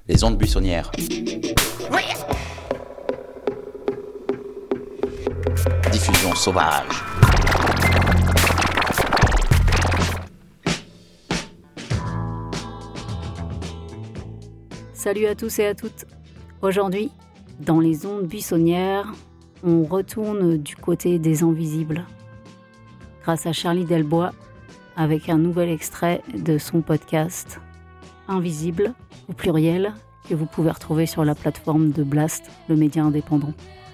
Les ondes buissonnières. Diffusion sauvage. Salut à tous et à toutes. Aujourd'hui, dans les ondes buissonnières, on retourne du côté des invisibles. Grâce à Charlie Delbois, avec un nouvel extrait de son podcast Invisible, au pluriel, que vous pouvez retrouver sur la plateforme de Blast, le média indépendant.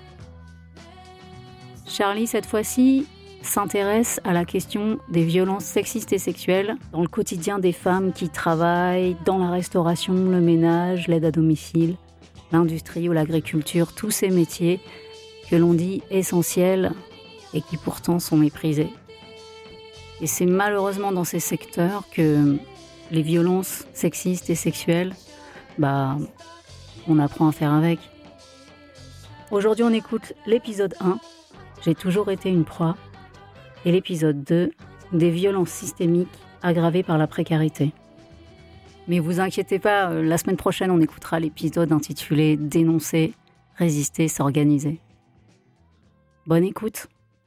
Charlie, cette fois-ci, s'intéresse à la question des violences sexistes et sexuelles dans le quotidien des femmes qui travaillent dans la restauration, le ménage, l'aide à domicile, l'industrie ou l'agriculture, tous ces métiers que l'on dit essentiels et qui pourtant sont méprisés. Et c'est malheureusement dans ces secteurs que les violences sexistes et sexuelles, on apprend à faire avec. Aujourd'hui, on écoute l'épisode 1, J'ai toujours été une proie, et l'épisode 2, Des violences systémiques aggravées par la précarité. Mais vous inquiétez pas, la semaine prochaine, on écoutera l'épisode intitulé Dénoncer, résister, s'organiser. Bonne écoute.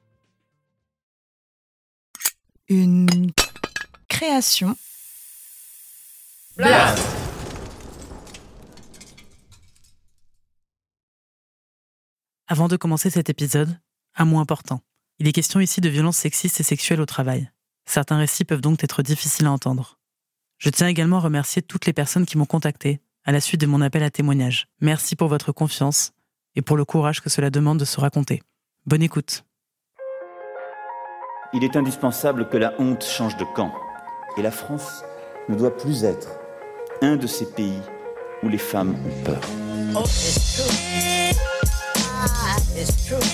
Une création. Blast. Avant de commencer cet épisode, un mot important. Il est question ici de violences sexistes et sexuelles au travail. Certains récits peuvent donc être difficiles à entendre. Je tiens également à remercier toutes les personnes qui m'ont contacté à la suite de mon appel à témoignage. Merci pour votre confiance et pour le courage que cela demande de se raconter. Bonne écoute. Il est indispensable que la honte change de camp. Et la France ne doit plus être un de ces pays où les femmes ont peur. Oh, it's true. It's true.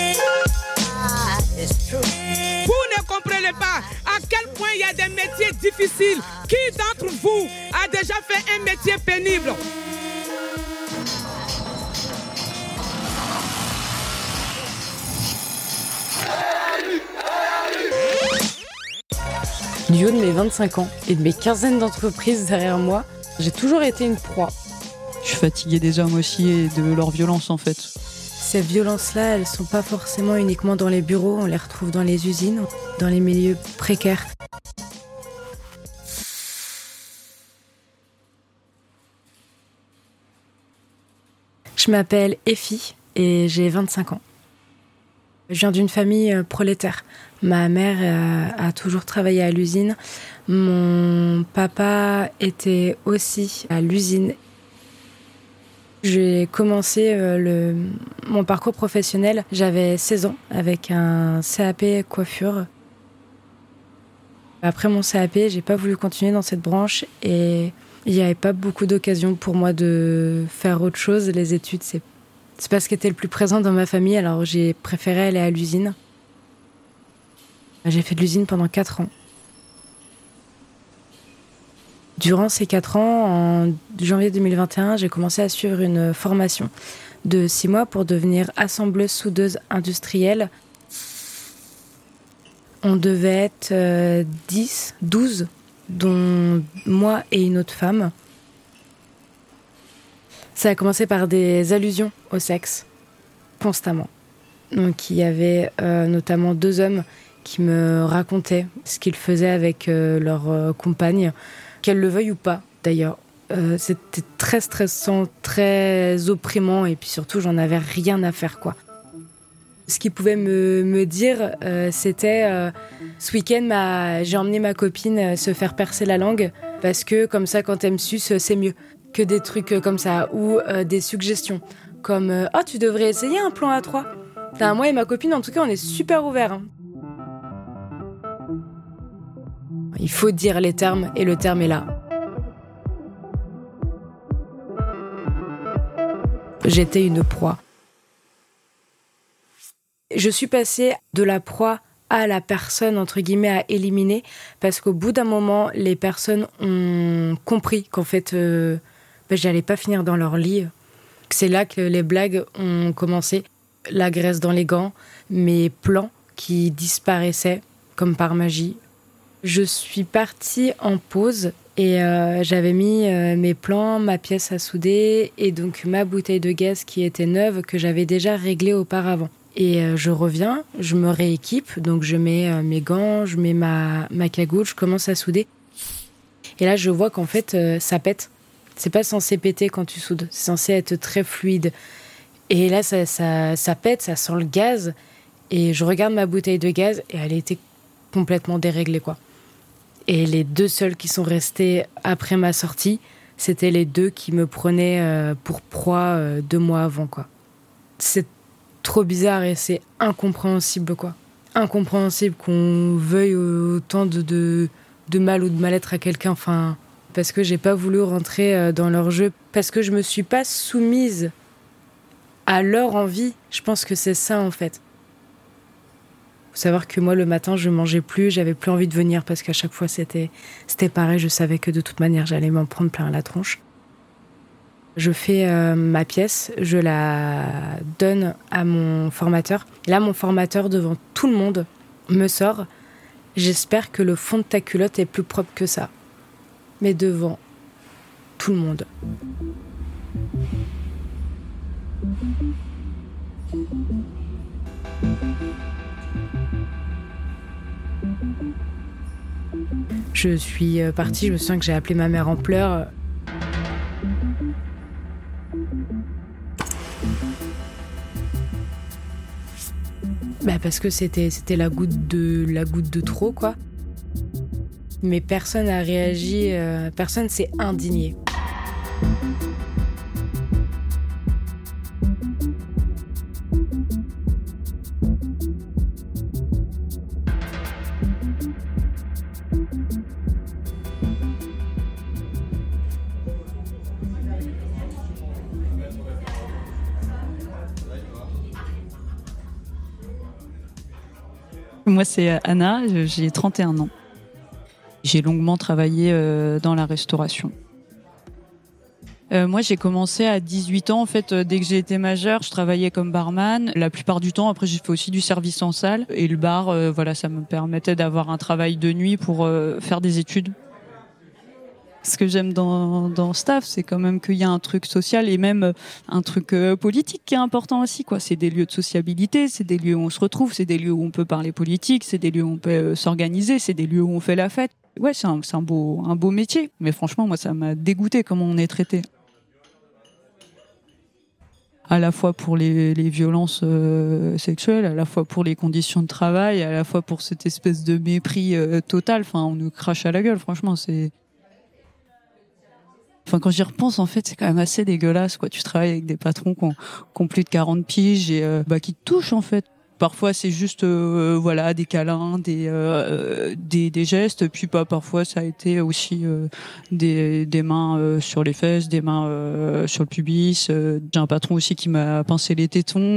It's true. Vous ne comprenez pas à quel point il y a des métiers difficiles. Qui d'entre vous a déjà fait un métier pénible? Du haut de mes 25 ans et de mes quinzaines d'entreprises derrière moi, j'ai toujours été une proie. Je suis fatiguée des hommes aussi et de leur violence en fait. Ces violences-là, elles sont pas forcément uniquement dans les bureaux, on les retrouve dans les usines, dans les milieux précaires. Je m'appelle Effie et j'ai 25 ans. Je viens d'une famille prolétaire. Ma mère a toujours travaillé à l'usine. Mon papa était aussi à l'usine. J'ai commencé mon parcours professionnel, j'avais 16 ans, avec un CAP coiffure. Après mon CAP, j'ai pas voulu continuer dans cette branche et il n'y avait pas beaucoup d'occasions pour moi de faire autre chose. Les études, c'est pas ce qui était le plus présent dans ma famille, alors j'ai préféré aller à l'usine. J'ai fait de l'usine pendant 4 ans. Durant ces 4 ans, en janvier 2021, j'ai commencé à suivre une formation de 6 mois pour devenir assembleuse soudeuse industrielle. On devait être 12, dont moi et une autre femme. Ça a commencé par des allusions au sexe, constamment. Donc il y avait notamment 2 hommes qui me racontaient ce qu'ils faisaient avec leur compagne, qu'elles le veuillent ou pas d'ailleurs. C'était très stressant, très opprimant et puis surtout j'en avais rien à faire quoi. Ce qu'ils pouvaient me dire, c'était ce week-end j'ai emmené ma copine se faire percer la langue parce que comme ça quand elle me suce c'est mieux. Que des trucs comme ça ou des suggestions comme « Oh tu devrais essayer un plan A3 ». Moi et ma copine en tout cas on est super ouverts. Il faut dire les termes et le terme est là. J'étais une proie. Je suis passée de la proie à la personne, entre guillemets, à éliminer, parce qu'au bout d'un moment, les personnes ont compris qu'en fait, j'allais pas finir dans leur lit. C'est là que les blagues ont commencé. La graisse dans les gants, mes plans qui disparaissaient comme par magie. Je suis partie en pause Et j'avais mis mes plans, ma pièce à souder et donc ma bouteille de gaz qui était neuve que j'avais déjà réglée auparavant. Et je reviens, je me rééquipe, donc je mets mes gants, je mets ma cagoule, je commence à souder. Et là, je vois qu'en fait, ça pète. C'est pas censé péter quand tu soudes, c'est censé être très fluide. Et là, ça pète, ça sent le gaz. Et je regarde ma bouteille de gaz et elle était complètement déréglée, quoi. Et les 2 seuls qui sont restés après ma sortie, c'était les 2 qui me prenaient pour proie 2 mois avant, quoi. C'est trop bizarre et c'est incompréhensible, quoi. Incompréhensible qu'on veuille autant de mal ou de mal-être à quelqu'un, enfin, parce que j'ai pas voulu rentrer dans leur jeu, parce que je me suis pas soumise à leur envie. Je pense que c'est ça, en fait. Faut savoir que moi, le matin, je mangeais plus, j'avais plus envie de venir parce qu'à chaque fois, c'était pareil. Je savais que de toute manière, j'allais m'en prendre plein la tronche. Je fais ma pièce, je la donne à mon formateur. Là, mon formateur, devant tout le monde, me sort « J'espère que le fond de ta culotte est plus propre que ça. » Mais devant tout le monde. Je suis partie, je me souviens que j'ai appelé ma mère en pleurs. Parce que c'était la goutte de trop, quoi. Mais personne n'a réagi, personne s'est indigné. Moi, c'est Anna, j'ai 31 ans. J'ai longuement travaillé dans la restauration. Moi, j'ai commencé à 18 ans. En fait, dès que j'ai été majeure, je travaillais comme barman. La plupart du temps, après, j'ai fait aussi du service en salle. Et le bar, voilà, ça me permettait d'avoir un travail de nuit pour faire des études. Ce que j'aime dans Staff, c'est quand même qu'il y a un truc social et même un truc politique qui est important aussi, quoi. C'est des lieux de sociabilité, c'est des lieux où on se retrouve, c'est des lieux où on peut parler politique, c'est des lieux où on peut s'organiser, c'est des lieux où on fait la fête. Ouais, c'est un beau métier. Mais franchement, moi, ça m'a dégoûté comment on est traité. À la fois pour les violences sexuelles, à la fois pour les conditions de travail, à la fois pour cette espèce de mépris total. Enfin, on nous crache à la gueule, franchement, c'est... Enfin, quand j'y repense, en fait, c'est quand même assez dégueulasse, quoi. Tu travailles avec des patrons qui ont plus de 40 piges et qui te touchent, en fait. Parfois, c'est juste voilà, des câlins, des gestes. Puis parfois, ça a été aussi des mains sur les fesses, des mains sur le pubis. J'ai un patron aussi qui m'a pincé les tétons.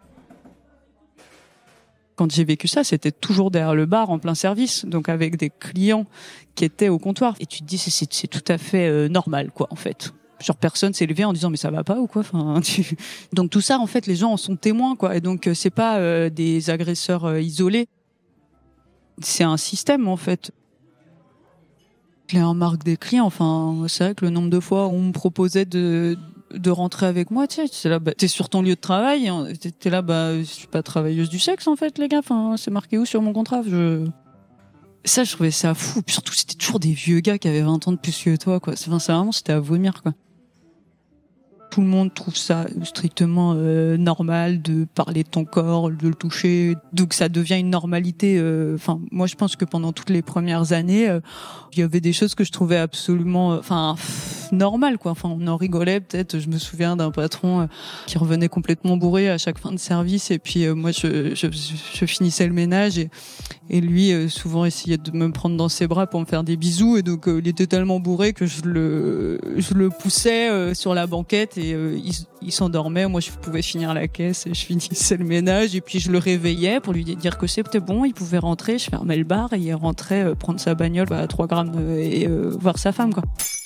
Quand j'ai vécu ça, c'était toujours derrière le bar, en plein service, donc avec des clients qui étaient au comptoir. Et tu te dis, c'est tout à fait normal, quoi, en fait. Genre, personne s'est levé en disant, mais ça va pas ou quoi? Enfin, Donc tout ça, en fait, les gens en sont témoins, quoi. Et donc, c'est pas des agresseurs isolés. C'est un système, en fait. Je les remarque des clients. Enfin, c'est vrai que le nombre de fois où on me proposait de rentrer avec moi, tu sais, c'est là, t'es sur ton lieu de travail, t'es là, je suis pas travailleuse du sexe, en fait, les gars, enfin, c'est marqué où sur mon contrat? Ça, je trouvais ça fou. Puis surtout, c'était toujours des vieux gars qui avaient 20 ans de plus que toi, quoi. Enfin, c'est vraiment, c'était à vomir, quoi. Tout le monde trouve ça strictement normal de parler de ton corps, de le toucher. Donc ça devient une normalité. Enfin, moi je pense que pendant toutes les premières années, il y avait des choses que je trouvais absolument, normales, quoi. Enfin, on en rigolait peut-être. Je me souviens d'un patron qui revenait complètement bourré à chaque fin de service. Et puis moi je finissais le ménage et lui souvent essayait de me prendre dans ses bras pour me faire des bisous. Et donc il était tellement bourré que je le poussais sur la banquette. Et il s'endormait, moi je pouvais finir la caisse et je finissais le ménage et puis je le réveillais pour lui dire que c'était bon, il pouvait rentrer, je fermais le bar et il rentrait prendre sa bagnole à 3 grammes et voir sa femme, quoi.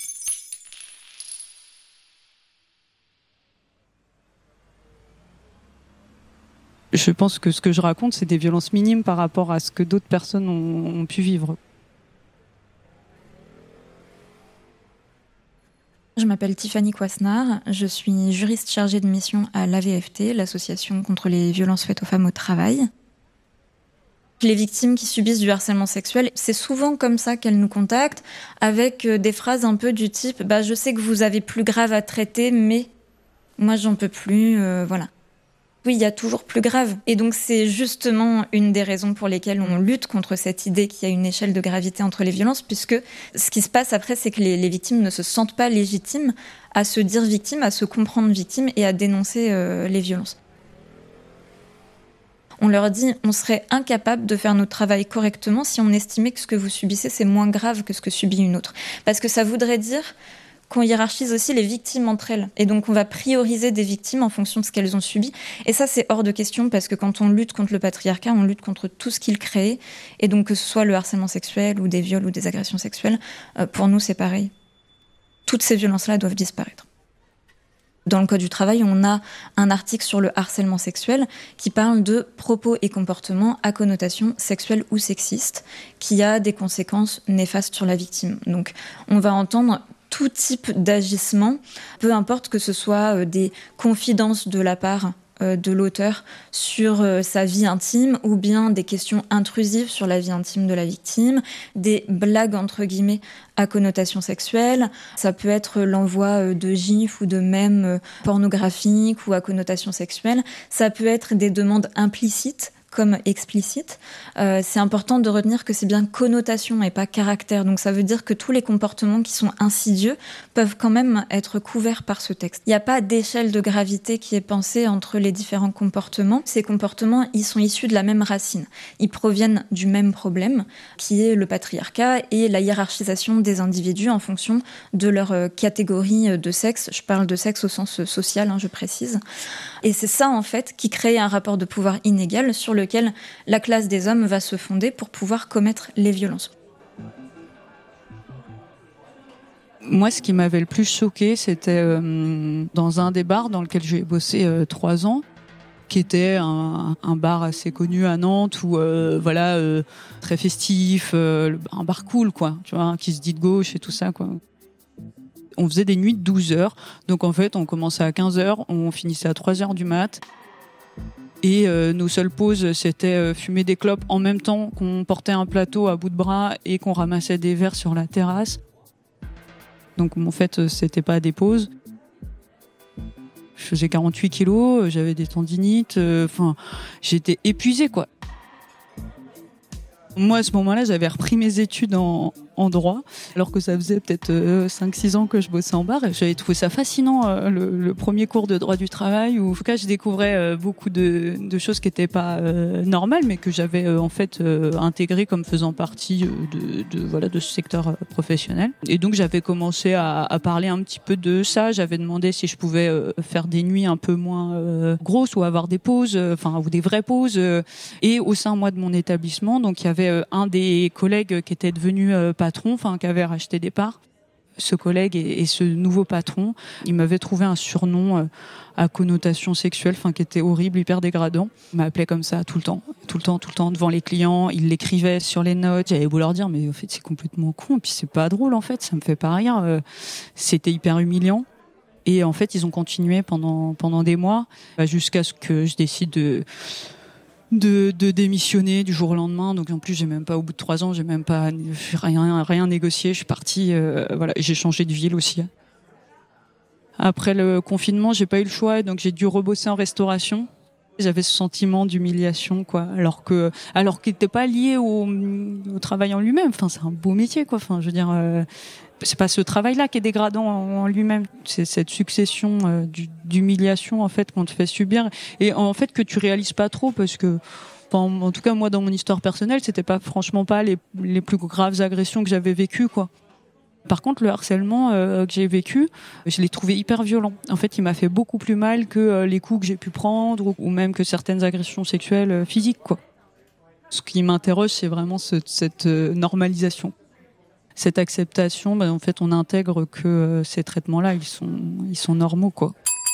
Je pense que ce que je raconte, c'est des violences minimes par rapport à ce que d'autres personnes ont pu vivre. Je m'appelle Tiffany Coisnard, je suis juriste chargée de mission à l'AVFT, l'association contre les violences faites aux femmes au travail. Les victimes qui subissent du harcèlement sexuel, c'est souvent comme ça qu'elles nous contactent, avec des phrases un peu du type « je sais que vous avez plus grave à traiter, mais moi j'en peux plus, voilà ». Oui, il y a toujours plus grave. Et donc c'est justement une des raisons pour lesquelles on lutte contre cette idée qu'il y a une échelle de gravité entre les violences, puisque ce qui se passe après, c'est que les victimes ne se sentent pas légitimes à se dire victimes, à se comprendre victimes et à dénoncer les violences. On leur dit on serait incapable de faire notre travail correctement si on estimait que ce que vous subissez, c'est moins grave que ce que subit une autre. Parce que ça voudrait dire qu'on hiérarchise aussi les victimes entre elles. Et donc, on va prioriser des victimes en fonction de ce qu'elles ont subi. Et ça, c'est hors de question parce que quand on lutte contre le patriarcat, on lutte contre tout ce qu'il crée. Et donc, que ce soit le harcèlement sexuel ou des viols ou des agressions sexuelles, pour nous, c'est pareil. Toutes ces violences-là doivent disparaître. Dans le Code du travail, on a un article sur le harcèlement sexuel qui parle de propos et comportements à connotation sexuelle ou sexiste qui a des conséquences néfastes sur la victime. Donc, on va entendre tout type d'agissement, peu importe que ce soit des confidences de la part de l'auteur sur sa vie intime ou bien des questions intrusives sur la vie intime de la victime, des blagues entre guillemets à connotation sexuelle. Ça peut être l'envoi de gifs ou de mèmes pornographiques ou à connotation sexuelle. Ça peut être des demandes implicites comme explicite. C'est important de retenir que c'est bien connotation et pas caractère. Donc ça veut dire que tous les comportements qui sont insidieux peuvent quand même être couverts par ce texte. Il n'y a pas d'échelle de gravité qui est pensée entre les différents comportements. Ces comportements, ils sont issus de la même racine. Ils proviennent du même problème, qui est le patriarcat et la hiérarchisation des individus en fonction de leur catégorie de sexe. Je parle de sexe au sens social, je précise. Et c'est ça, en fait, qui crée un rapport de pouvoir inégal sur lequel la classe des hommes va se fonder pour pouvoir commettre les violences. Moi, ce qui m'avait le plus choqué, c'était dans un des bars dans lequel j'ai bossé 3 ans, qui était un bar assez connu à Nantes, où très festif, un bar cool, quoi, tu vois, qui se dit de gauche et tout ça, quoi. On faisait des nuits de 12 heures, donc en fait, on commençait à 15 heures, on finissait à 3 heures du mat. Et nos seules pauses, c'était fumer des clopes en même temps qu'on portait un plateau à bout de bras et qu'on ramassait des verres sur la terrasse. Donc en fait, c'était pas des pauses. Je faisais 48 kilos, j'avais des tendinites, j'étais épuisée, quoi. Moi, à ce moment-là, j'avais repris mes études en droit, alors que ça faisait peut-être 5-6 ans que je bossais en bar. Et j'avais trouvé ça fascinant, le premier cours de droit du travail, où en tout cas, je découvrais beaucoup de choses qui n'étaient pas normales, mais que j'avais en fait intégrées comme faisant partie de ce secteur professionnel. Et donc, j'avais commencé à parler un petit peu de ça. J'avais demandé si je pouvais faire des nuits un peu moins grosses ou avoir des pauses, ou des vraies pauses. Et au sein, moi, de mon établissement, donc il y avait un des collègues qui était devenu patron, qui avait racheté des parts. Ce collègue et ce nouveau patron, il m'avait trouvé un surnom à connotation sexuelle, qui était horrible, hyper dégradant. Il m'appelait comme ça tout le temps devant les clients. Il l'écrivait sur les notes. J'avais beau leur dire, mais en fait c'est complètement con, et puis c'est pas drôle en fait, ça me fait pas rire. C'était hyper humiliant. Et en fait, ils ont continué pendant des mois, jusqu'à ce que je décide de démissionner du jour au lendemain. Donc en plus, j'ai même pas, au bout de 3 ans, j'ai même pas rien négocié. Je suis partie, j'ai changé de ville aussi. Après le confinement, j'ai pas eu le choix, donc j'ai dû rebosser en restauration. J'avais ce sentiment d'humiliation, quoi, alors qu'il n'était pas lié au travail en lui-même. C'est un beau métier, quoi. Je veux dire, c'est pas ce travail-là qui est dégradant en lui-même. C'est cette succession d'humiliation, en fait, qu'on te fait subir, et en fait que tu réalises pas trop, parce que, en tout cas, moi, dans mon histoire personnelle, c'était franchement pas les plus graves agressions que j'avais vécues, quoi. Par contre, le harcèlement que j'ai vécu, je l'ai trouvé hyper violent. En fait, il m'a fait beaucoup plus mal que les coups que j'ai pu prendre, ou même que certaines agressions sexuelles physiques, quoi. Ce qui m'interroge, c'est vraiment cette normalisation, cette acceptation. En fait, on intègre que ces traitements-là, ils sont normaux, quoi.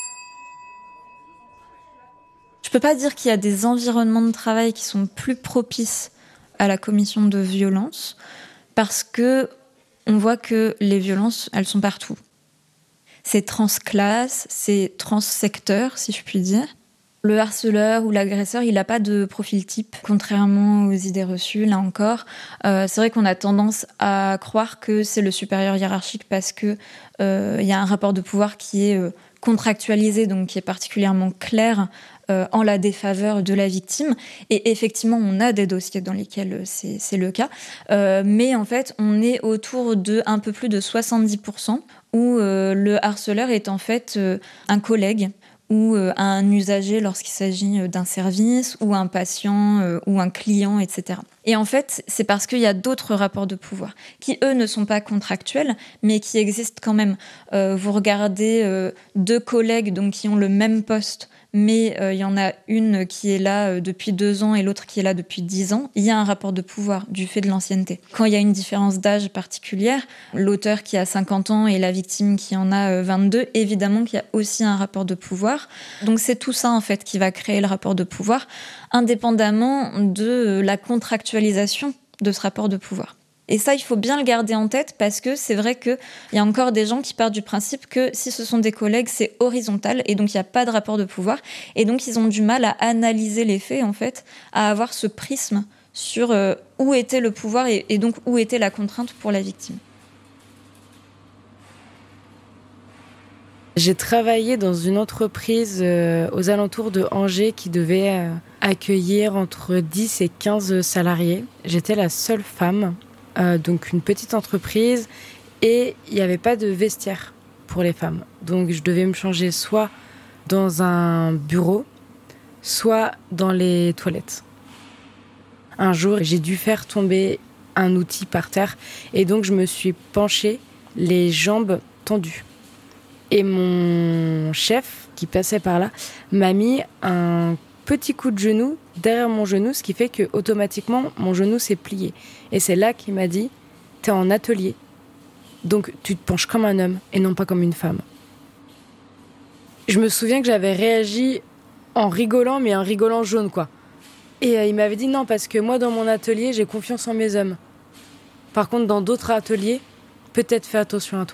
Je peux pas dire qu'il y a des environnements de travail qui sont plus propices à la commission de violences, parce que on voit que les violences, elles sont partout. c'est transclasse, c'est transsecteur, si je puis dire. Le harceleur ou l'agresseur, il n'a pas de profil type, contrairement aux idées reçues, là encore. C'est vrai qu'on a tendance à croire que c'est le supérieur hiérarchique parce que y a un rapport de pouvoir qui est contractualisé, donc qui est particulièrement clair en la défaveur de la victime. Et effectivement, on a des dossiers dans lesquels c'est le cas. Mais en fait, on est autour de un peu plus de 70% où le harceleur est en fait un collègue ou un usager lorsqu'il s'agit d'un service, ou un patient, ou un client, etc. Et en fait, c'est parce qu'il y a d'autres rapports de pouvoir, qui eux ne sont pas contractuels, mais qui existent quand même. Vous regardez deux collègues donc, qui ont le même poste, mais il y en a une qui est là depuis 2 ans et l'autre qui est là depuis 10 ans, il y a un rapport de pouvoir du fait de l'ancienneté. Quand il y a une différence d'âge particulière, l'auteur qui a 50 ans et la victime qui en a 22, évidemment qu'il y a aussi un rapport de pouvoir. Donc c'est tout ça en fait qui va créer le rapport de pouvoir, indépendamment de la contractualisation de ce rapport de pouvoir. Et ça, il faut bien le garder en tête parce que c'est vrai qu'il y a encore des gens qui partent du principe que si ce sont des collègues, c'est horizontal et donc il n'y a pas de rapport de pouvoir. Et donc ils ont du mal à analyser les faits, en fait, à avoir ce prisme sur où était le pouvoir et donc où était la contrainte pour la victime. J'ai travaillé dans une entreprise aux alentours de Angers qui devait accueillir entre 10 et 15 salariés. J'étais la seule femme. Donc une petite entreprise et il n'y avait pas de vestiaire pour les femmes. Donc je devais me changer soit dans un bureau, soit dans les toilettes. Un jour, j'ai dû faire tomber un outil par terre et donc je me suis penchée, les jambes tendues. Et mon chef, qui passait par là, m'a mis un petit coup de genou derrière mon genou, ce qui fait que automatiquement mon genou s'est plié. Et c'est là qu'il m'a dit « T'es en atelier, donc tu te penches comme un homme et non pas comme une femme. » Je me souviens que j'avais réagi en rigolant, mais en rigolant jaune, quoi. Et il m'avait dit « Non, parce que moi, dans mon atelier, j'ai confiance en mes hommes. Par contre, dans d'autres ateliers, peut-être fais attention à toi. »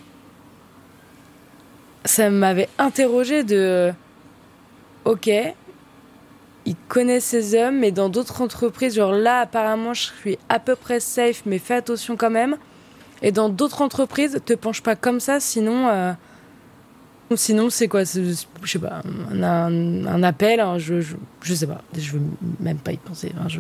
Ça m'avait interrogée de « Ok, il connaît ses hommes, mais dans d'autres entreprises, genre là, apparemment, je suis à peu près safe, mais fais attention quand même. Et dans d'autres entreprises, te penche pas comme ça, sinon c'est quoi ? Je sais pas, un appel, hein, je sais pas, je veux même pas y penser. Hein,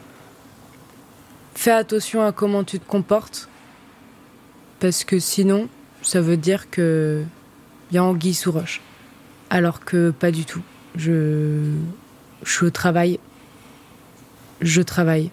Fais attention à comment tu te comportes, parce que sinon, ça veut dire que y a anguille sous roche. Alors que pas du tout. Je suis au travail. Je travaille.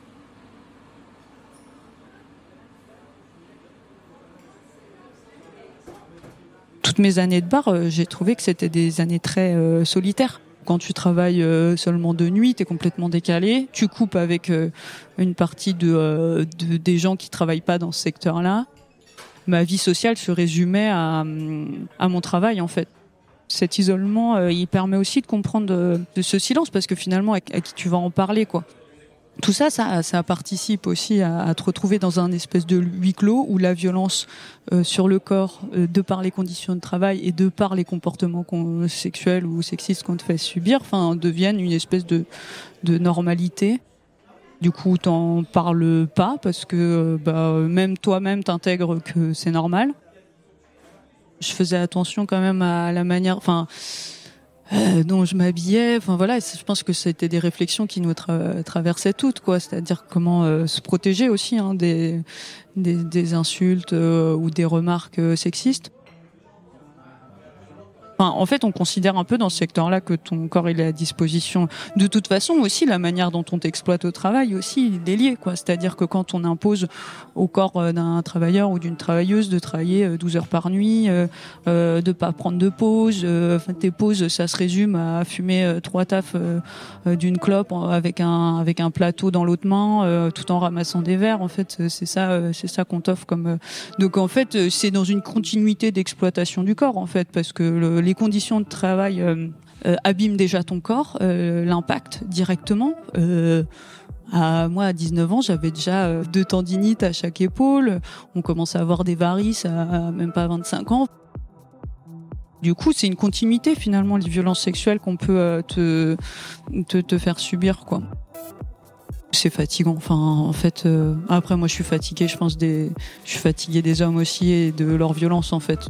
Toutes mes années de bar, j'ai trouvé que c'était des années très solitaires. Quand tu travailles seulement de nuit, t'es complètement décalé. Tu coupes avec une partie des gens qui travaillent pas dans ce secteur-là. Ma vie sociale se résumait à mon travail, en fait. Cet isolement, il permet aussi de comprendre de ce silence, parce que finalement, à qui tu vas en parler, quoi. Tout ça participe aussi à te retrouver dans un espèce de huis clos où la violence sur le corps, de par les conditions de travail et de par les comportements sexuels ou sexistes qu'on te fait subir, deviennent une espèce de normalité. Du coup, t'en parles pas parce que même toi-même t'intègres que c'est normal. Je faisais attention quand même à la manière, dont je m'habillais. Je pense que c'était des réflexions qui nous traversaient toutes, quoi. C'est-à-dire comment se protéger aussi des insultes ou des remarques sexistes. En fait, on considère un peu dans ce secteur-là que ton corps il est à disposition. De toute façon, aussi la manière dont on t'exploite au travail aussi, il est lié, quoi. C'est-à-dire que quand on impose au corps d'un travailleur ou d'une travailleuse de travailler 12 heures par nuit, de pas prendre de pause, tes pauses, ça se résume à fumer 3 tafs d'une clope avec un plateau dans l'autre main, tout en ramassant des verres. En fait, c'est ça qu'on t'offre comme. Donc en fait, c'est dans une continuité d'exploitation du corps, en fait, parce que les conditions de travail abîment déjà ton corps, l'impact directement. Moi, à 19 ans, j'avais déjà 2 tendinites à chaque épaule. On commençait à avoir des varices à même pas 25 ans. Du coup, c'est une continuité finalement, les violences sexuelles qu'on peut te faire subir, quoi. C'est fatigant. Enfin, en fait, après, moi, je suis fatiguée. Je pense je suis fatiguée des hommes aussi et de leur violence, en fait.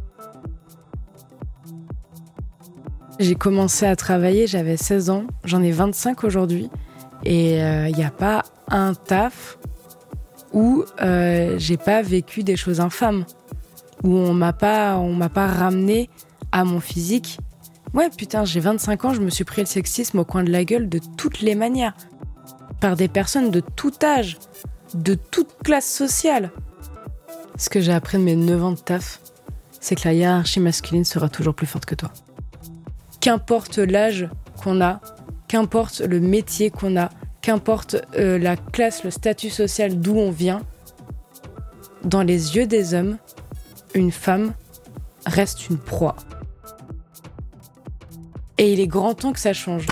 J'ai commencé à travailler, j'avais 16 ans. J'en ai 25 aujourd'hui. Et il n'y a pas un taf où j'ai pas vécu des choses infâmes. Où on m'a pas ramené à mon physique. Ouais, putain, j'ai 25 ans, je me suis pris le sexisme au coin de la gueule de toutes les manières. Par des personnes de tout âge, de toute classe sociale. Ce que j'ai appris de mes 9 ans de taf, c'est que la hiérarchie masculine sera toujours plus forte que toi. Qu'importe l'âge qu'on a, qu'importe le métier qu'on a, qu'importe la classe, le statut social d'où on vient, dans les yeux des hommes, une femme reste une proie. Et il est grand temps que ça change.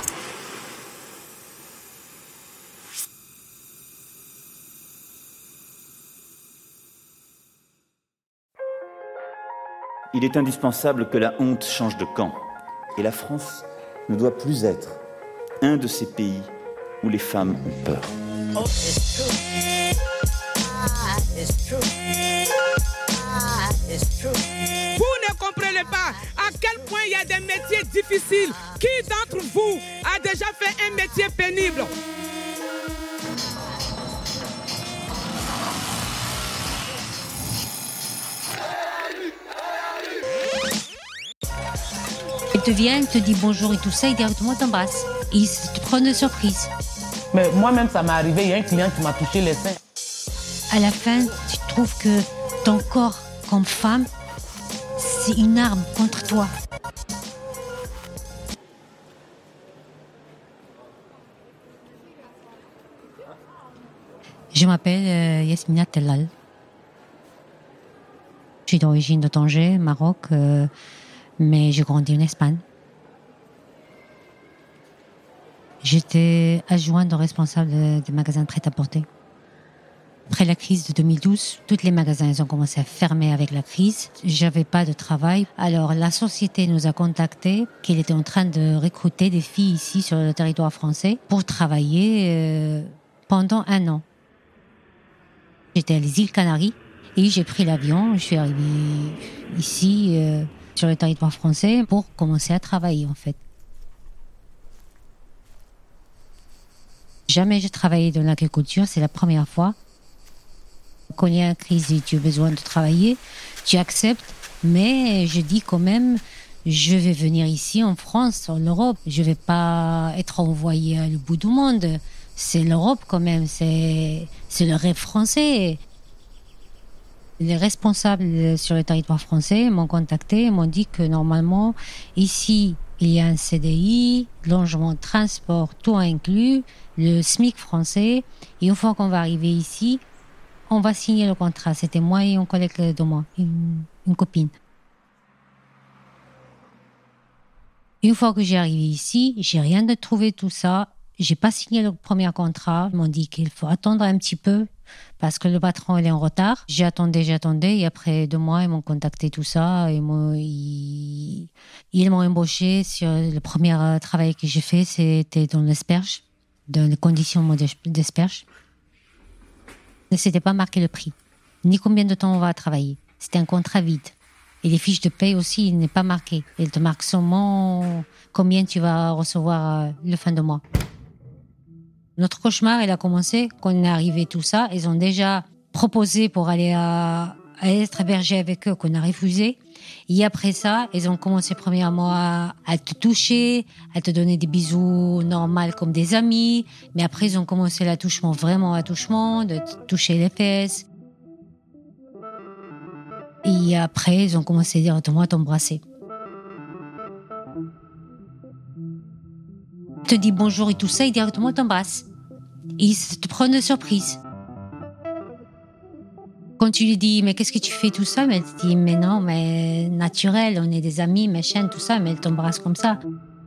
Il est indispensable que la honte change de camp. Et la France ne doit plus être un de ces pays où les femmes ont peur. Vous ne comprenez pas à quel point il y a des métiers difficiles. Qui d'entre vous a déjà fait un métier pénible? Elle te vient, elle te dit bonjour et tout ça, et directement t'embrasse. Ils te prennent de surprise. Mais moi-même, ça m'est arrivé, il y a un client qui m'a touché les seins. À la fin, tu trouves que ton corps, comme femme, c'est une arme contre toi. Je m'appelle Yasmina Tellal. Je suis d'origine de Tanger, Maroc, mais j'ai grandi en Espagne. J'étais adjointe au responsable des magasins de prêt-à-porter. Après la crise de 2012, tous les magasins ils ont commencé à fermer avec la crise. J'avais pas de travail. Alors la société nous a contactés qu'elle était en train de recruter des filles ici sur le territoire français pour travailler pendant 1 an. J'étais à les îles Canaries et j'ai pris l'avion. Je suis arrivée ici sur le territoire français pour commencer à travailler en fait. Jamais j'ai travaillé dans l'agriculture, c'est la première fois. Quand il y a une crise et tu as besoin de travailler, tu acceptes, mais je dis quand même, je vais venir ici en France, en Europe. Je ne vais pas être envoyée à le bout du monde. C'est l'Europe quand même, c'est le rêve français. Les responsables sur le territoire français m'ont contacté, m'ont dit que normalement, ici, il y a un CDI, logement, transport, tout inclus, le SMIC français. Et une fois qu'on va arriver ici, on va signer le contrat. C'était moi et un collègue de moi, une copine. Une fois que j'ai arrivé ici, j'ai rien de trouvé tout ça. J'ai pas signé le premier contrat. Ils m'ont dit qu'il faut attendre un petit peu parce que le patron il est en retard. J'attendais et après 2 mois ils m'ont contacté tout ça et ils m'ont embauché sur le premier travail que j'ai fait, c'était dans l'asperge, dans les conditions d'asperge. Ne s'était pas marqué le prix, ni combien de temps on va travailler. C'était un contrat vide. Et les fiches de paye aussi, il n'est pas marqué. Il te marque seulement combien tu vas recevoir le fin de mois. Notre cauchemar, il a commencé quand on est arrivé tout ça. Ils ont déjà proposé pour aller à être hébergé avec eux, qu'on a refusé. Et après ça, ils ont commencé premièrement à te toucher, à te donner des bisous normaux comme des amis. Mais après, ils ont commencé l'attouchement, vraiment l'attouchement, de te toucher les fesses. Et après, ils ont commencé directement à t'embrasser. Ils te disent bonjour et tout ça, et directement t'embrassent. Ils te prennent de surprise. Quand tu lui dis, mais qu'est-ce que tu fais tout ça? Mais elle te dit, mais non, mais naturel, on est des amis, machin, tout ça, mais elle t'embrasse comme ça.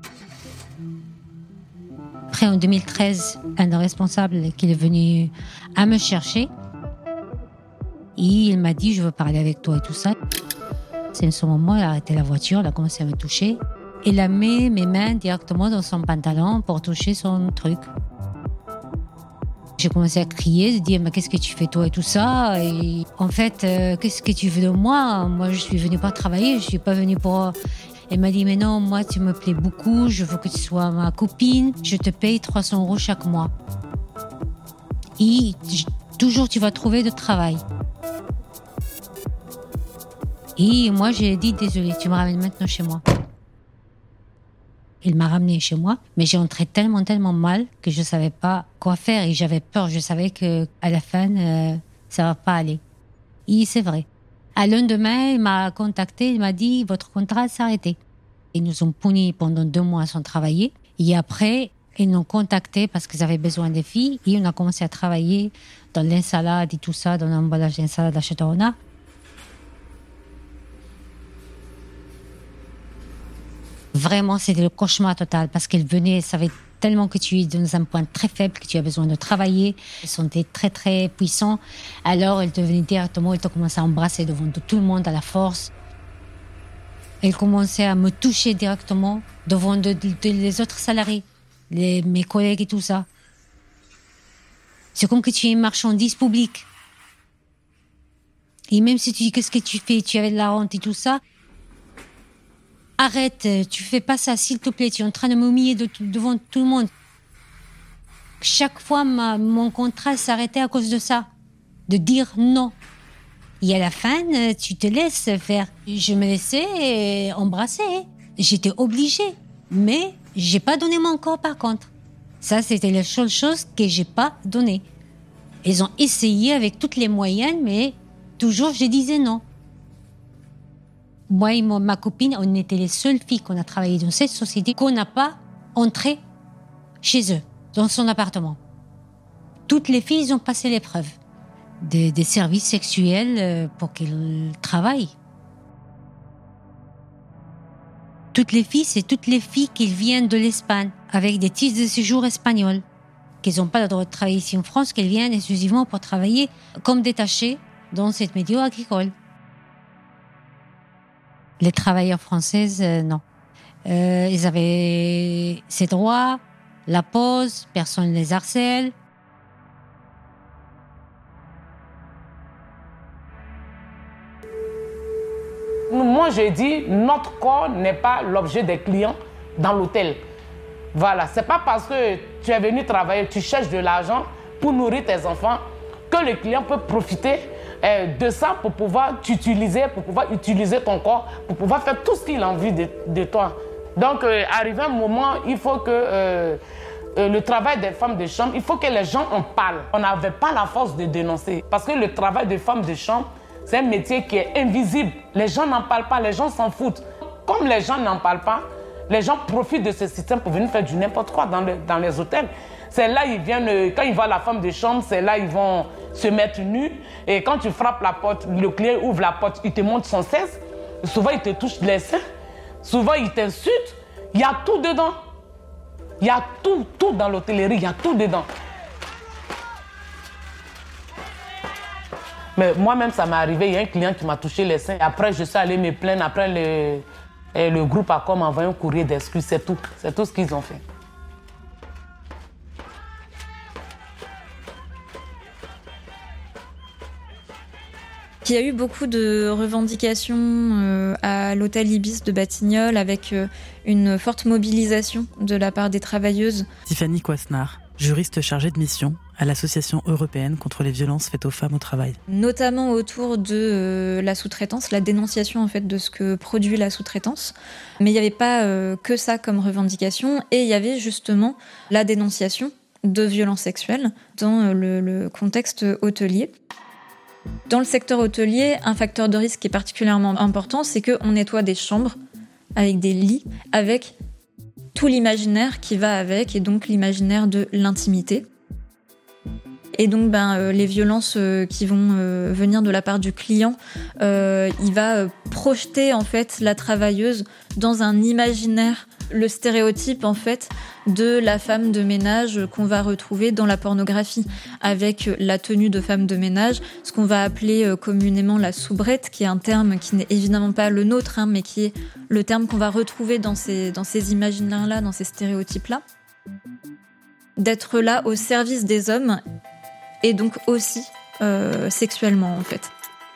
Après, en 2013, un des responsables qui est venu à me chercher, et il m'a dit, je veux parler avec toi et tout ça. C'est en ce moment, elle a arrêté la voiture, elle a commencé à me toucher. Elle a mis mes mains directement dans son pantalon pour toucher son truc. J'ai commencé à crier, de dire mais qu'est-ce que tu fais toi et tout ça. Et en fait, qu'est-ce que tu veux de moi? Moi, je suis venue pas travailler, je suis pas venue pour... Elle m'a dit mais non, moi tu me plais beaucoup, je veux que tu sois ma copine, je te paye 300 € chaque mois. Et toujours tu vas trouver de travail. Et moi j'ai dit désolé, tu me ramènes maintenant chez moi. Il m'a ramené chez moi, mais j'ai entré tellement mal que je savais pas quoi faire et j'avais peur. Je savais que à la fin, ça va pas aller. Et c'est vrai. À lendemain, il m'a contacté, il m'a dit votre contrat s'est arrêté. Ils nous ont punis pendant 2 mois sans travailler. Et après, ils nous ont contacté parce qu'ils avaient besoin des filles et on a commencé à travailler dans l'insalade et tout ça, dans l'emballage d'insalade à Châteaurenard. Vraiment, c'était le cauchemar total parce qu'elle venait, elle savait tellement que tu es dans un point très faible, que tu as besoin de travailler. Ils sont très, très puissants. Alors, elle te venait directement, elle te commençait à embrasser devant tout le monde à la force. Elle commençait à me toucher directement devant les autres salariés, mes collègues et tout ça. C'est comme que tu es une marchandise publique. Et même si tu dis qu'est-ce que tu fais, tu avais de la honte et tout ça, arrête, tu fais pas ça, s'il te plaît, tu es en train de m'humilier devant tout le monde. Chaque fois, mon contrat s'arrêtait à cause de ça, de dire non. Et à la fin, tu te laisses faire. Je me laissais embrasser. J'étais obligée, mais j'ai pas donné mon corps par contre. Ça, c'était la seule chose que j'ai pas donnée. Ils ont essayé avec tous les moyens, mais toujours je disais non. Moi et ma copine, on était les seules filles qu'on a travaillé dans cette société qu'on n'a pas entré chez eux, dans son appartement. Toutes les filles, ils ont passé l'épreuve des services sexuels pour qu'elles travaillent. Toutes les filles, c'est toutes les filles qui viennent de l'Espagne, avec des titres de séjour espagnols, qui n'ont pas le droit de travailler ici en France, qu'elles viennent exclusivement pour travailler comme détachées dans cette métier agricole. Les travailleurs françaises, non. Ils avaient ces droits, la pause, personne ne les harcèle. Moi, je dis, notre corps n'est pas l'objet des clients dans l'hôtel. Voilà, c'est pas parce que tu es venu travailler, tu cherches de l'argent pour nourrir tes enfants, que le client peut profiter de ça pour pouvoir t'utiliser, pour pouvoir utiliser ton corps, pour pouvoir faire tout ce qu'il a envie de toi. Donc, arrivé un moment, il faut que le travail des femmes de chambre, il faut que les gens en parlent. On n'avait pas la force de dénoncer. Parce que le travail des femmes de chambre, c'est un métier qui est invisible. Les gens n'en parlent pas, les gens s'en foutent. Comme les gens n'en parlent pas, les gens profitent de ce système pour venir faire du n'importe quoi dans les hôtels. C'est là ils viennent, quand ils voient la femme de chambre, c'est là ils vont se mettre nus. Et quand tu frappes la porte, le client ouvre la porte, il te montre son cesse. Souvent, il te touche les seins. Souvent, il t'insulte. Il y a tout dedans. Il y a tout dans l'hôtellerie, il y a tout dedans. Mais moi-même, ça m'est arrivé, il y a un client qui m'a touché les seins. Après, je suis allé me plaindre. Après, le groupe a comme envoyé un courrier d'excuses. C'est tout ce qu'ils ont fait. Il y a eu beaucoup de revendications à l'hôtel Ibis de Batignolles avec une forte mobilisation de la part des travailleuses. Tiffany Coisnard, juriste chargée de mission à l'Association européenne contre les violences faites aux femmes au travail. Notamment autour de la sous-traitance, la dénonciation en fait de ce que produit la sous-traitance. Mais il n'y avait pas que ça comme revendication et il y avait justement la dénonciation de violences sexuelles dans le contexte hôtelier. Dans le secteur hôtelier, un facteur de risque qui est particulièrement important, c'est qu'on nettoie des chambres avec des lits, avec tout l'imaginaire qui va avec, et donc l'imaginaire de l'intimité. Et donc, les violences qui vont venir de la part du client, il va projeter en fait la travailleuse dans un imaginaire, le stéréotype en fait de la femme de ménage qu'on va retrouver dans la pornographie, avec la tenue de femme de ménage, ce qu'on va appeler communément la soubrette, qui est un terme qui n'est évidemment pas le nôtre, mais qui est le terme qu'on va retrouver dans ces imaginaires-là, dans ces stéréotypes-là. D'être là au service des hommes, et donc aussi sexuellement en fait.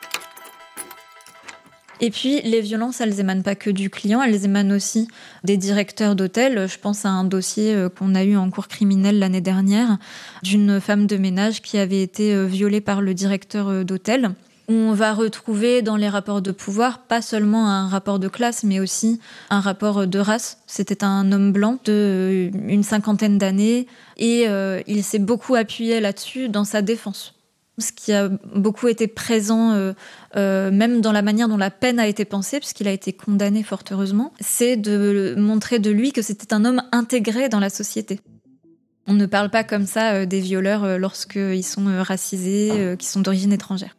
Et puis, les violences, elles émanent pas que du client, elles émanent aussi des directeurs d'hôtel. Je pense à un dossier qu'on a eu en cour criminelle l'année dernière d'une femme de ménage qui avait été violée par le directeur d'hôtel. On va retrouver dans les rapports de pouvoir pas seulement un rapport de classe, mais aussi un rapport de race. C'était un homme blanc d'une 50aine d'années et il s'est beaucoup appuyé là-dessus dans sa défense. Ce qui a beaucoup été présent, même dans la manière dont la peine a été pensée, puisqu'il a été condamné fort heureusement, c'est de montrer de lui que c'était un homme intégré dans la société. On ne parle pas comme ça des violeurs lorsqu'ils sont racisés, qui sont d'origine étrangère.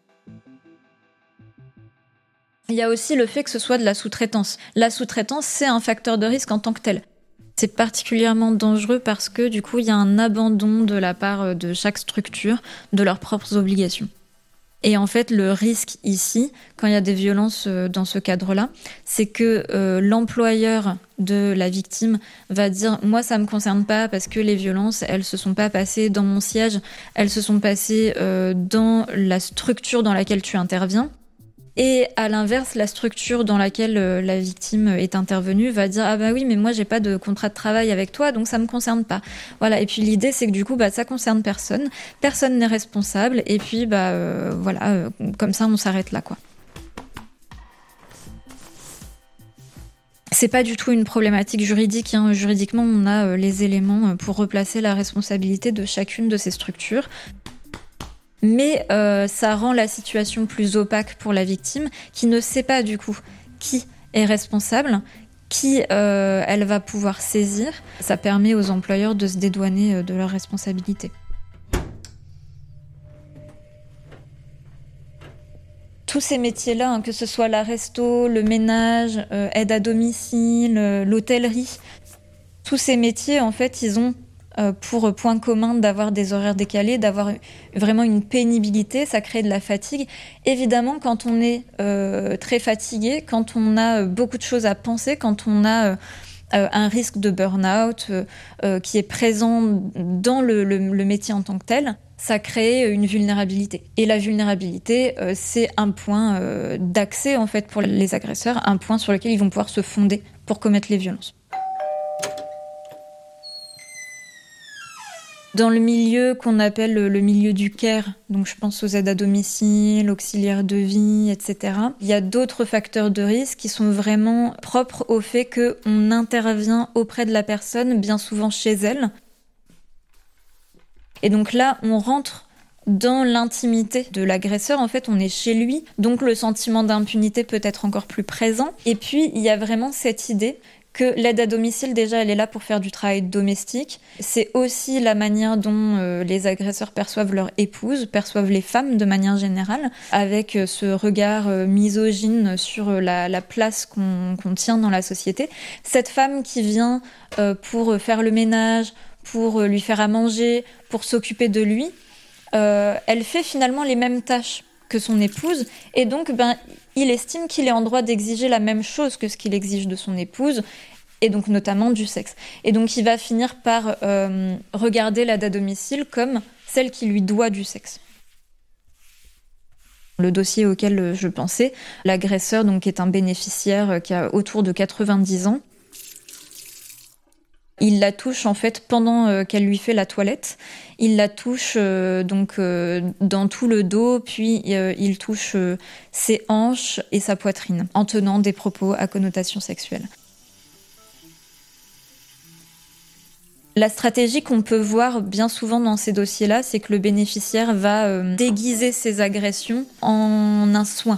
Il y a aussi le fait que ce soit de la sous-traitance. La sous-traitance, c'est un facteur de risque en tant que tel. C'est particulièrement dangereux parce que du coup, il y a un abandon de la part de chaque structure de leurs propres obligations. Et en fait, le risque ici, quand il y a des violences dans ce cadre-là, c'est que l'employeur de la victime va dire « moi, ça me concerne pas parce que les violences, elles se sont pas passées dans mon siège, elles se sont passées dans la structure dans laquelle tu interviens ». Et à l'inverse, la structure dans laquelle la victime est intervenue va dire « ah bah oui, mais moi j'ai pas de contrat de travail avec toi, donc ça me concerne pas ». Voilà. Et puis l'idée, c'est que du coup, ça concerne personne, personne n'est responsable, et puis comme ça, on s'arrête là, quoi. C'est pas du tout une problématique juridique. Juridiquement, on a les éléments pour replacer la responsabilité de chacune de ces structures. Mais ça rend la situation plus opaque pour la victime, qui ne sait pas du coup qui est responsable, qui elle va pouvoir saisir. Ça permet aux employeurs de se dédouaner de leurs responsabilités. Tous ces métiers-là, que ce soit la resto, le ménage, aide à domicile, l'hôtellerie, tous ces métiers, en fait, ils ont pour point commun d'avoir des horaires décalés, d'avoir vraiment une pénibilité, ça crée de la fatigue. Évidemment, quand on est très fatigué, quand on a beaucoup de choses à penser, quand on a un risque de burn-out qui est présent dans le métier en tant que tel, ça crée une vulnérabilité. Et la vulnérabilité, c'est un point d'accès en fait pour les agresseurs, un point sur lequel ils vont pouvoir se fonder pour commettre les violences. Dans le milieu qu'on appelle le milieu du care, donc je pense aux aides à domicile, auxiliaires de vie, etc., il y a d'autres facteurs de risque qui sont vraiment propres au fait qu'on intervient auprès de la personne, bien souvent chez elle. Et donc là, on rentre dans l'intimité de l'agresseur. En fait, on est chez lui, donc le sentiment d'impunité peut être encore plus présent. Et puis, il y a vraiment cette idée que l'aide à domicile, déjà, elle est là pour faire du travail domestique. C'est aussi la manière dont les agresseurs perçoivent leur épouse, perçoivent les femmes de manière générale, avec ce regard misogyne sur la place qu'on tient dans la société. Cette femme qui vient pour faire le ménage, pour lui faire à manger, pour s'occuper de lui, elle fait finalement les mêmes tâches que son épouse, et donc il estime qu'il est en droit d'exiger la même chose que ce qu'il exige de son épouse, et donc notamment du sexe. Et donc il va finir par regarder l'aide à domicile comme celle qui lui doit du sexe. Le dossier auquel je pensais, l'agresseur, donc, qui est un bénéficiaire qui a autour de 90 ans, il la touche en fait pendant qu'elle lui fait la toilette. Il la touche dans tout le dos, puis il touche ses hanches et sa poitrine en tenant des propos à connotation sexuelle. La stratégie qu'on peut voir bien souvent dans ces dossiers-là, c'est que le bénéficiaire va déguiser ses agressions en un soin.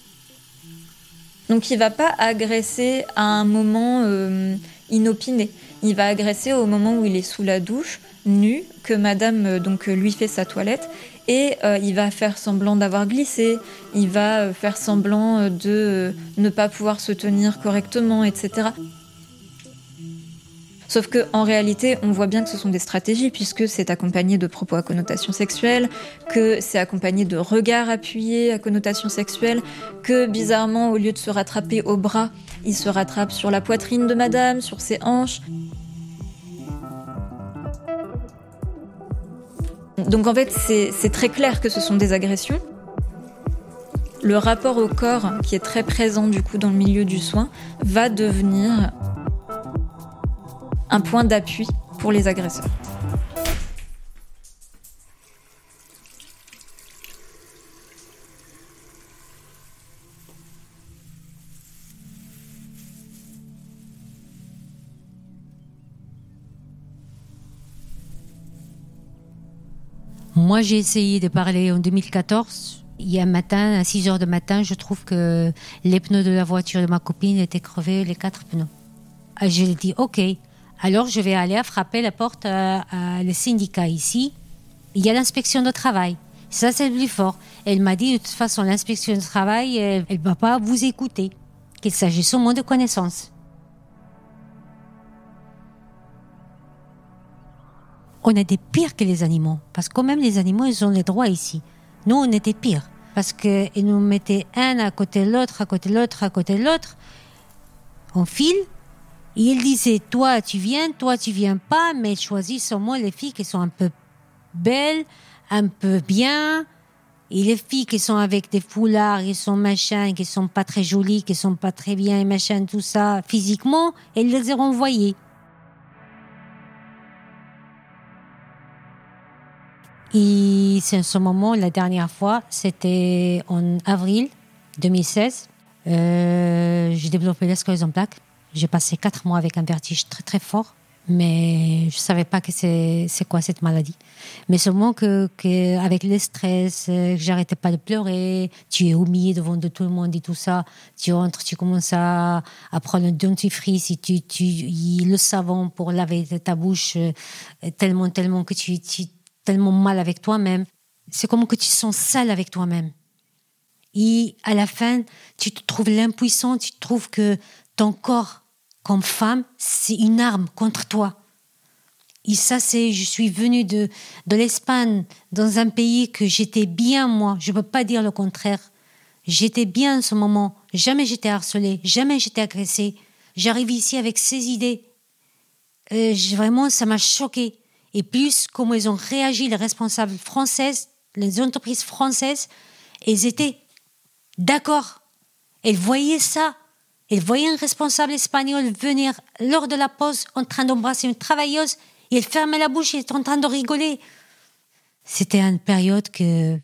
Donc il va pas agresser à un moment inopiné. Il va agresser au moment où il est sous la douche, nu, que madame lui fait sa toilette, et il va faire semblant d'avoir glissé, il va faire semblant de ne pas pouvoir se tenir correctement, etc. Sauf qu'en réalité, on voit bien que ce sont des stratégies, puisque c'est accompagné de propos à connotation sexuelle, que c'est accompagné de regards appuyés à connotation sexuelle, que bizarrement, au lieu de se rattraper au bras, il se rattrape sur la poitrine de madame, sur ses hanches. Donc en fait, c'est très clair que ce sont des agressions. Le rapport au corps, qui est très présent du coup dans le milieu du soin, va devenir un point d'appui pour les agresseurs. Moi, j'ai essayé de parler en 2014. Il y a un matin, à 6h du matin, je trouve que les pneus de la voiture de ma copine étaient crevés, les 4 pneus. Je lui ai dit, OK, alors je vais aller frapper la porte à le syndicat ici. Il y a l'inspection de travail. Ça, c'est le plus fort. Elle m'a dit, de toute façon, l'inspection de travail, elle ne va pas vous écouter. Qu'il s'agit seulement de connaissances. On était pire que les animaux. Parce que quand même, les animaux, ils ont les droits ici. Nous, on était pire. Parce qu'ils nous mettaient un à côté de l'autre, à côté de l'autre, à côté de l'autre. On file. Et ils disaient, toi, tu viens pas, mais choisis seulement les filles qui sont un peu belles, un peu bien. Et les filles qui sont avec des foulards, qui sont machin, qui sont pas très jolies, qui sont pas très bien, machin, tout ça, physiquement, elles les ont renvoyées. Et c'est en ce moment, la dernière fois, c'était en avril 2016. J'ai développé la sclérose en plaques. J'ai passé 4 mois avec un vertige très très fort, mais je savais pas que c'est quoi cette maladie. Mais seulement que avec le stress, que j'arrêtais pas de pleurer, tu es humilié devant de tout le monde et tout ça, tu rentres, tu commences à prendre le dentifrice et le savon pour laver ta bouche tellement que tu tellement mal avec toi-même. C'est comme que tu te sens sale avec toi-même. Et à la fin, tu te trouves l'impuissant, tu trouves que ton corps, comme femme, c'est une arme contre toi. Et ça, je suis venue de l'Espagne, dans un pays que j'étais bien, moi. Je ne peux pas dire le contraire. J'étais bien en ce moment. Jamais j'étais harcelée, jamais j'étais agressée. J'arrive ici avec ces idées. Vraiment, ça m'a choquée. Et plus, comment ils ont réagi, les responsables françaises, les entreprises françaises, elles étaient d'accord. Elles voyaient ça. Elles voyaient un responsable espagnol venir lors de la pause en train d'embrasser une travailleuse et elle fermait la bouche et était en train de rigoler. C'était une période que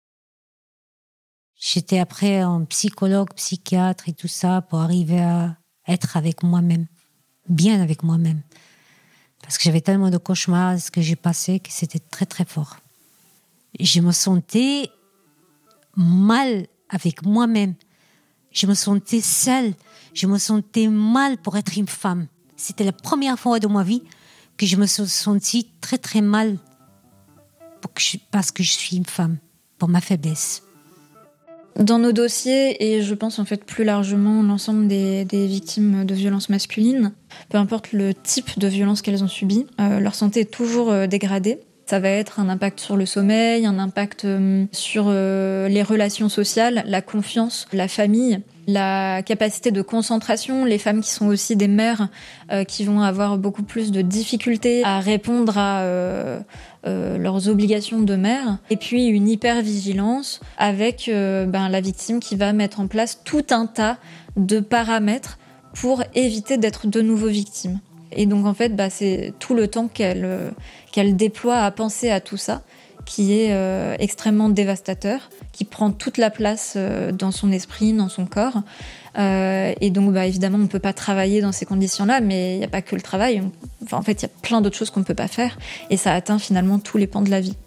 j'étais après en psychologue, psychiatre et tout ça pour arriver à être avec moi-même, bien avec moi-même. Parce que j'avais tellement de cauchemars, ce que j'ai passé, que c'était très très fort. Je me sentais mal avec moi-même. Je me sentais seule. Je me sentais mal pour être une femme. C'était la première fois de ma vie que je me suis sentie très très mal parce que je suis une femme, pour ma faiblesse. Dans nos dossiers, et je pense en fait plus largement l'ensemble des victimes de violences masculines, peu importe le type de violence qu'elles ont subi, leur santé est toujours dégradée. Ça va être un impact sur le sommeil, un impact sur les relations sociales, la confiance, la famille, la capacité de concentration. Les femmes qui sont aussi des mères qui vont avoir beaucoup plus de difficultés à répondre à leurs obligations de mère. Et puis une hypervigilance avec la victime qui va mettre en place tout un tas de paramètres pour éviter d'être de nouveau victime. Et donc en fait, c'est tout le temps qu'elle déploie à penser à tout ça qui est extrêmement dévastateur, qui prend toute la place dans son esprit, dans son corps. Et donc évidemment, on ne peut pas travailler dans ces conditions-là, mais il n'y a pas que le travail. En fait, il y a plein d'autres choses qu'on ne peut pas faire. Et ça atteint finalement tous les pans de la vie.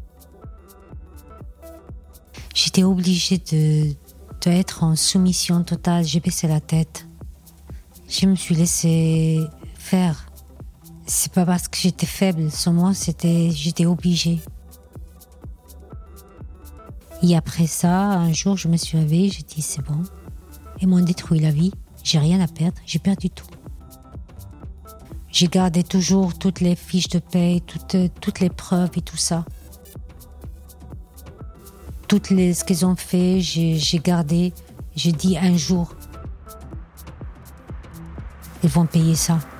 J'étais obligée d'être en soumission totale. J'ai baissé la tête. Je me suis laissée faire. C'est pas parce que j'étais faible, seulement j'étais obligée. Et après ça, un jour, je me suis réveillée, j'ai dit c'est bon. Ils m'ont détruit la vie, j'ai rien à perdre, j'ai perdu tout. J'ai gardé toujours toutes les fiches de paye, toutes les preuves et tout ça. Ce qu'ils ont fait, j'ai gardé. J'ai dit un jour, ils vont payer ça.